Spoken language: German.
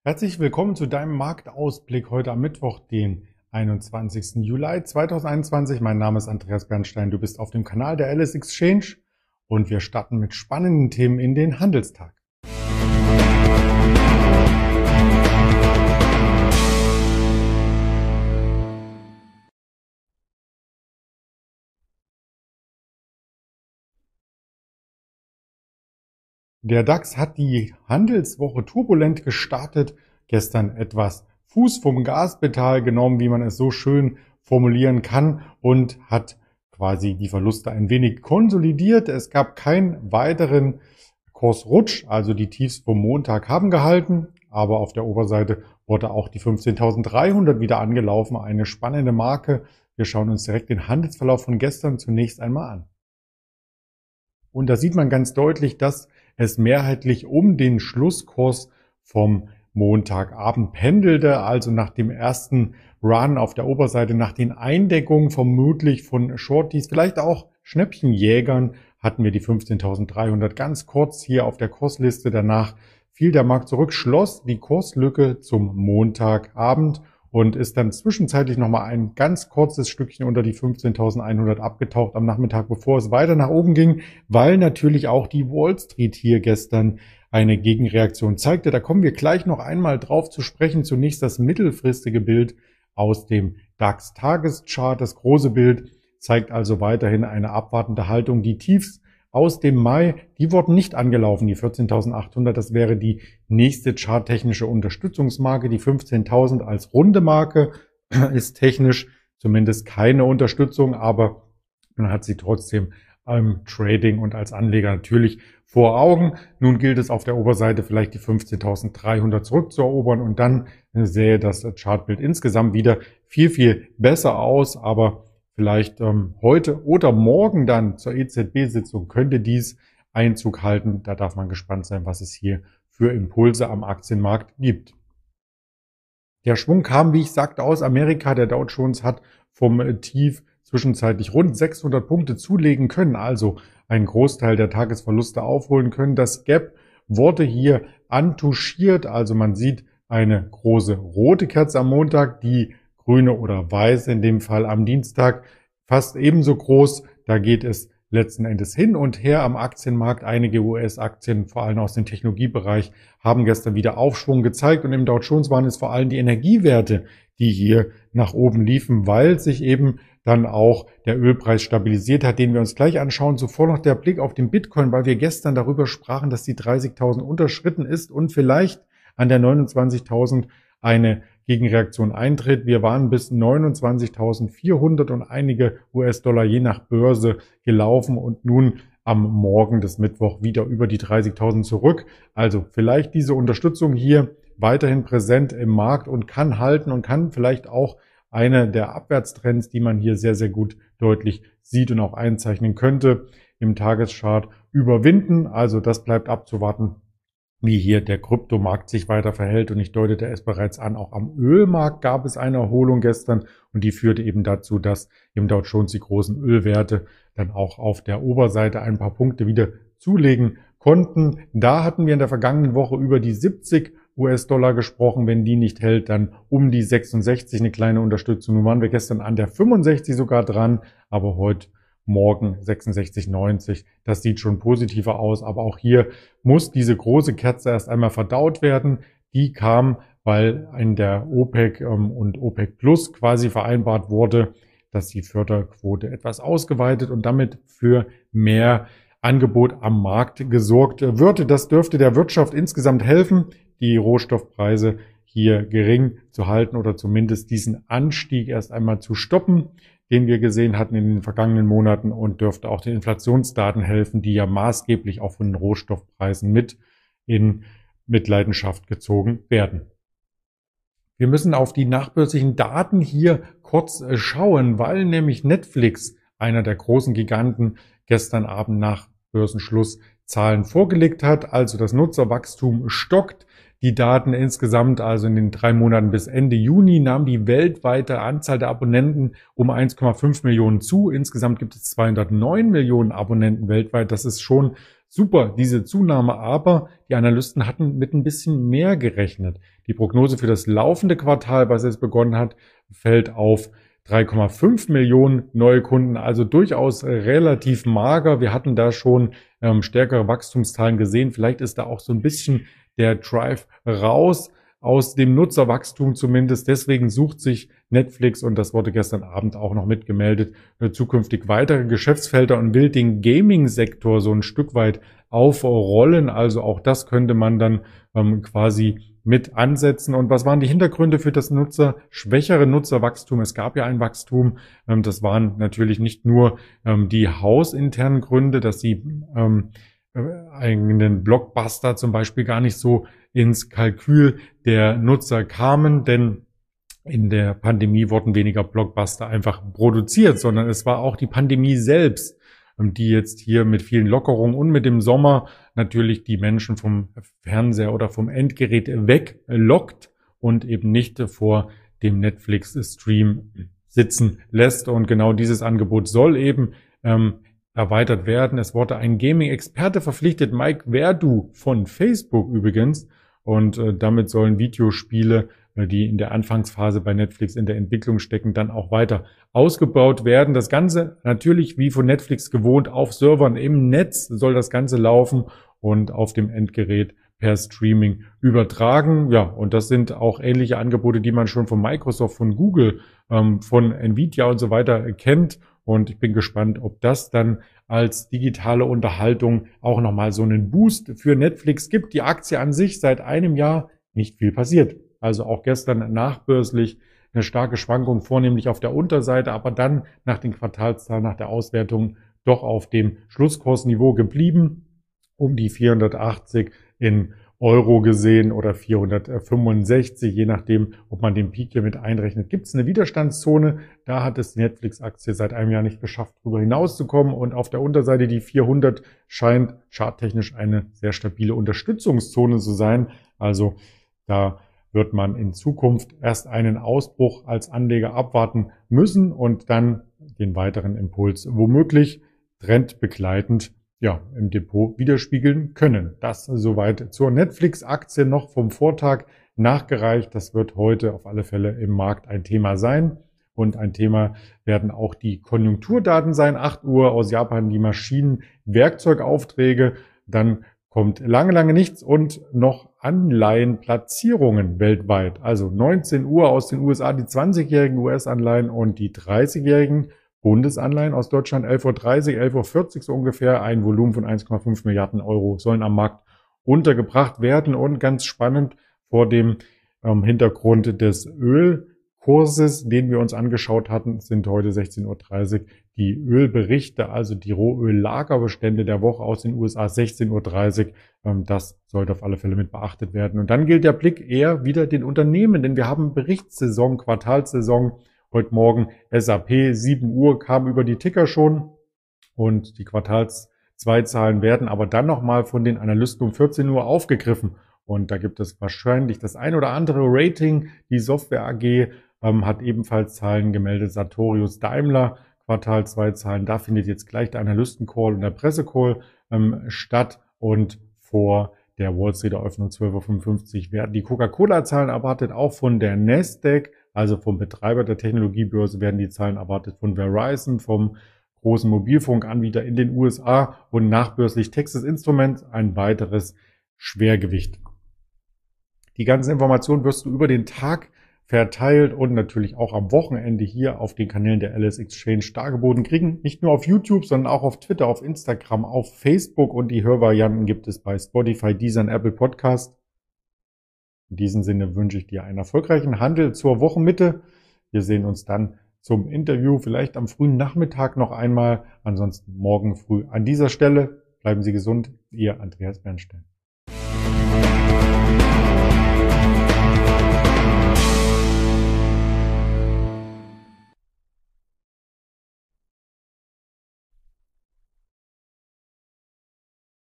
Herzlich willkommen zu deinem Marktausblick heute am Mittwoch, den 21. Juli 2021. Mein Name ist Andreas Bernstein. Du bist auf dem Kanal der Alice Exchange und wir starten mit spannenden Themen in den Handelstag. Der DAX hat die Handelswoche turbulent gestartet, gestern etwas Fuß vom Gaspedal genommen, wie man es so schön formulieren kann, und hat quasi die Verluste ein wenig konsolidiert. Es gab keinen weiteren Kursrutsch, also die Tiefs vom Montag haben gehalten, aber auf der Oberseite wurde auch die 15.300 wieder angelaufen, eine spannende Marke. Wir schauen uns direkt den Handelsverlauf von gestern zunächst einmal an. Und da sieht man ganz deutlich, dass es mehrheitlich um den Schlusskurs vom Montagabend pendelte, also nach dem ersten Run auf der Oberseite, nach den Eindeckungen vermutlich von Shorties, vielleicht auch Schnäppchenjägern, hatten wir die 15.300 ganz kurz hier auf der Kursliste. Danach fiel der Markt zurück, schloss die Kurslücke zum Montagabend und ist dann zwischenzeitlich nochmal ein ganz kurzes Stückchen unter die 15.100 abgetaucht am Nachmittag, bevor es weiter nach oben ging, weil natürlich auch die Wall Street hier gestern eine Gegenreaktion zeigte. Da kommen wir gleich noch einmal drauf zu sprechen. Zunächst das mittelfristige Bild aus dem DAX-Tageschart. Das große Bild zeigt also weiterhin eine abwartende Haltung. Die Tiefs aus dem Mai, die wurden nicht angelaufen, die 14.800, das wäre die nächste charttechnische Unterstützungsmarke. Die 15.000 als runde Marke ist technisch zumindest keine Unterstützung, aber man hat sie trotzdem im Trading und als Anleger natürlich vor Augen. Nun gilt es auf der Oberseite vielleicht die 15.300 zurückzuerobern und dann sähe das Chartbild insgesamt wieder viel besser aus, aber vielleicht heute oder morgen dann zur EZB-Sitzung könnte dies Einzug halten. Da darf man gespannt sein, was es hier für Impulse am Aktienmarkt gibt. Der Schwung kam, wie ich sagte, aus Amerika. Der Dow Jones hat vom Tief zwischenzeitlich rund 600 Punkte zulegen können, also einen Großteil der Tagesverluste aufholen können. Das Gap wurde hier antuschiert, also man sieht eine große rote Kerze am Montag, die grüne oder weiße in dem Fall am Dienstag, fast ebenso groß. Da geht es letzten Endes hin und her am Aktienmarkt. Einige US-Aktien, vor allem aus dem Technologiebereich, haben gestern wieder Aufschwung gezeigt. Und im Dow Jones waren es vor allem die Energiewerte, die hier nach oben liefen, weil sich eben dann auch der Ölpreis stabilisiert hat, den wir uns gleich anschauen. Zuvor noch der Blick auf den Bitcoin, weil wir gestern darüber sprachen, dass die 30.000 unterschritten ist und vielleicht an der 29.000 eine Gegenreaktion eintritt. Wir waren bis 29.400 und einige US-Dollar je nach Börse gelaufen und nun am Morgen des Mittwoch wieder über die 30.000 zurück. Also vielleicht diese Unterstützung hier weiterhin präsent im Markt und kann halten und kann vielleicht auch eine der Abwärtstrends, die man hier sehr gut deutlich sieht und auch einzeichnen könnte, im Tageschart überwinden. Also das bleibt abzuwarten, wie hier der Kryptomarkt sich weiter verhält. Und ich deutete es bereits an, auch am Ölmarkt gab es eine Erholung gestern und die führte eben dazu, dass im Dow Jones die großen Ölwerte dann auch auf der Oberseite ein paar Punkte wieder zulegen konnten. Da hatten wir in der vergangenen Woche über die 70 US-Dollar gesprochen. Wenn die nicht hält, dann um die 66 eine kleine Unterstützung. Nun waren wir gestern an der 65 sogar dran, aber heute morgen 66,90. Das sieht schon positiver aus, aber auch hier muss diese große Kerze erst einmal verdaut werden. Die kam, weil in der OPEC und OPEC Plus quasi vereinbart wurde, dass die Förderquote etwas ausgeweitet und damit für mehr Angebot am Markt gesorgt wird. Das dürfte der Wirtschaft insgesamt helfen, die Rohstoffpreise hier gering zu halten oder zumindest diesen Anstieg erst einmal zu stoppen, den wir gesehen hatten in den vergangenen Monaten, und dürfte auch den Inflationsdaten helfen, die ja maßgeblich auch von den Rohstoffpreisen mit in Mitleidenschaft gezogen werden. Wir müssen auf die nachbörslichen Daten hier kurz schauen, weil nämlich Netflix, einer der großen Giganten, gestern Abend nach Börsenschluss Zahlen vorgelegt hat. Also das Nutzerwachstum stockt. Die Daten insgesamt, also in den 3 Monaten bis Ende Juni, nahm die weltweite Anzahl der Abonnenten um 1,5 Millionen zu. Insgesamt gibt es 209 Millionen Abonnenten weltweit. Das ist schon super, diese Zunahme, aber die Analysten hatten mit ein bisschen mehr gerechnet. Die Prognose für das laufende Quartal, was jetzt begonnen hat, fällt auf 3,5 Millionen neue Kunden, also durchaus relativ mager. Wir hatten da schon stärkere Wachstumszahlen gesehen. Vielleicht ist da auch so ein bisschen der Drive raus aus dem Nutzerwachstum zumindest. Deswegen sucht sich Netflix, und das wurde gestern Abend auch noch mitgemeldet, zukünftig weitere Geschäftsfelder und will den Gaming-Sektor so ein Stück weit aufrollen. Also auch das könnte man dann quasi mit ansetzen. Und was waren die Hintergründe für das schwächere Nutzerwachstum? Es gab ja ein Wachstum. Das waren natürlich nicht nur die hausinternen Gründe, dass sie einen Blockbuster zum Beispiel gar nicht so ins Kalkül der Nutzer kamen, denn in der Pandemie wurden weniger Blockbuster einfach produziert, sondern es war auch die Pandemie selbst, die jetzt hier mit vielen Lockerungen und mit dem Sommer natürlich die Menschen vom Fernseher oder vom Endgerät weglockt und eben nicht vor dem Netflix-Stream sitzen lässt. Und genau dieses Angebot soll eben erweitert werden. Es wurde ein Gaming-Experte verpflichtet, Mike Verdu von Facebook übrigens. Und damit sollen Videospiele, die in der Anfangsphase bei Netflix in der Entwicklung stecken, dann auch weiter ausgebaut werden. Das Ganze natürlich wie von Netflix gewohnt auf Servern im Netz soll das Ganze laufen und auf dem Endgerät per Streaming übertragen. Ja, und das sind auch ähnliche Angebote, die man schon von Microsoft, von Google, von Nvidia und so weiter kennt. Und ich bin gespannt, ob das dann als digitale Unterhaltung auch nochmal so einen Boost für Netflix gibt. Die Aktie an sich seit einem Jahr nicht viel passiert. Also auch gestern nachbörslich eine starke Schwankung, vornehmlich auf der Unterseite, aber dann nach den Quartalszahlen, nach der Auswertung doch auf dem Schlusskursniveau geblieben, um die 480 in Euro gesehen oder 465, je nachdem, ob man den Peak hier mit einrechnet. Gibt es eine Widerstandszone? Da hat es die Netflix-Aktie seit einem Jahr nicht geschafft, darüber hinauszukommen. Und auf der Unterseite die 400 scheint charttechnisch eine sehr stabile Unterstützungszone zu sein. Also da wird man in Zukunft erst einen Ausbruch als Anleger abwarten müssen und dann den weiteren Impuls womöglich trendbegleitend im Depot widerspiegeln können. Das soweit zur Netflix-Aktie noch vom Vortag nachgereicht. Das wird heute auf alle Fälle im Markt ein Thema sein. Und ein Thema werden auch die Konjunkturdaten sein. 8 Uhr aus Japan die Maschinenwerkzeugaufträge. Dann kommt lange nichts und noch Anleihenplatzierungen weltweit. Also 19 Uhr aus den USA die 20-jährigen US-Anleihen und die 30-jährigen Bundesanleihen aus Deutschland, 11.30 Uhr, 11.40 Uhr so ungefähr, ein Volumen von 1,5 Milliarden Euro sollen am Markt untergebracht werden. Und ganz spannend vor dem Hintergrund des Ölkurses, den wir uns angeschaut hatten, sind heute 16.30 Uhr die Ölberichte, also die Rohöllagerbestände der Woche aus den USA, 16.30 Uhr. Das sollte auf alle Fälle mit beachtet werden. Und dann gilt der Blick eher wieder den Unternehmen, denn wir haben Berichtssaison, Quartalssaison. Heute Morgen SAP, 7 Uhr kam über die Ticker schon und die Quartals-2-Zahlen werden aber dann nochmal von den Analysten um 14 Uhr aufgegriffen. Und da gibt es wahrscheinlich das ein oder andere Rating. Die Software AG hat ebenfalls Zahlen gemeldet. Sartorius Daimler, Quartal-2-Zahlen. Da findet jetzt gleich der Analysten-Call und der Presse-Call statt. Und vor der Wall Street Eröffnung 12.55 Uhr werden die Coca-Cola-Zahlen erwartet, auch von der Nasdaq. Also vom Betreiber der Technologiebörse werden die Zahlen erwartet, von Verizon, vom großen Mobilfunkanbieter in den USA und nachbörslich Texas Instruments, ein weiteres Schwergewicht. Die ganzen Informationen wirst du über den Tag verteilt und natürlich auch am Wochenende hier auf den Kanälen der LS Exchange dargeboten kriegen. Nicht nur auf YouTube, sondern auch auf Twitter, auf Instagram, auf Facebook, und die Hörvarianten gibt es bei Spotify, Deezer und Apple Podcast. In diesem Sinne wünsche ich dir einen erfolgreichen Handel zur Wochenmitte. Wir sehen uns dann zum Interview, vielleicht am frühen Nachmittag noch einmal, ansonsten morgen früh an dieser Stelle. Bleiben Sie gesund, Ihr Andreas Bernstein.